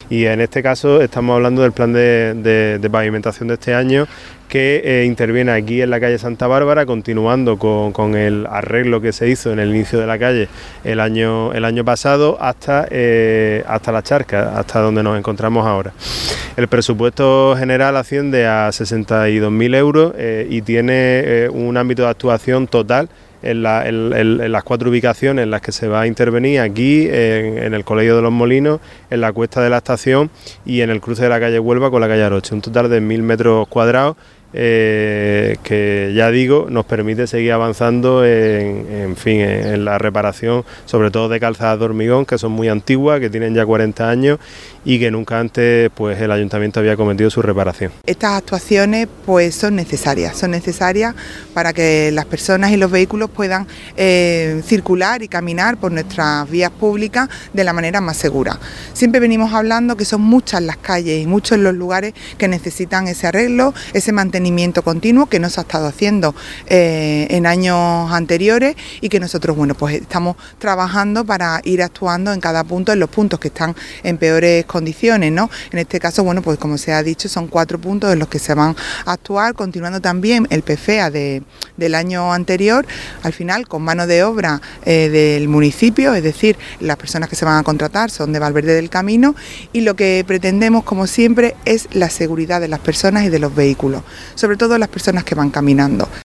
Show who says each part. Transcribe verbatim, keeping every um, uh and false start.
Speaker 1: Y en este caso estamos hablando del plan de, de, de pavimentación de este año, que eh, interviene aquí en la calle Santa Bárbara, continuando con, con el arreglo que se hizo en el inicio de la calle el año, el año pasado hasta, eh, hasta la charca, hasta donde nos encontramos ahora. El presupuesto general asciende a sesenta y dos mil euros eh, y tiene eh, un ámbito de actuación total en, la, en, en las cuatro ubicaciones en las que se va a intervenir, aquí en, en el Colegio de los Molinos, en la Cuesta de la Estación y en el cruce de la calle Huelva con la calle Aroche, un total de mil metros cuadrados. Eh, que ya digo nos permite seguir avanzando en, en fin en, en la reparación, sobre todo de calzadas de hormigón que son muy antiguas, que tienen ya cuarenta años y que nunca antes pues el ayuntamiento había cometido su reparación.
Speaker 2: Estas actuaciones pues son necesarias, son necesarias para que las personas y los vehículos puedan eh, circular y caminar por nuestras vías públicas de la manera más segura. Siempre venimos hablando que son muchas las calles y muchos los lugares que necesitan ese arreglo, ese mantenimiento continuo que no se ha estado haciendo eh, en años anteriores y que nosotros bueno pues estamos trabajando para ir actuando en cada punto, en los puntos que están en peores condiciones, ¿no? En este caso, bueno, pues como se ha dicho, son cuatro puntos en los que se van a actuar, continuando también el P F E A de, del año anterior, al final con mano de obra eh, del municipio, es decir, las personas que se van a contratar son de Valverde del Camino, y lo que pretendemos, como siempre, es la seguridad de las personas y de los vehículos, sobre todo las personas que van caminando.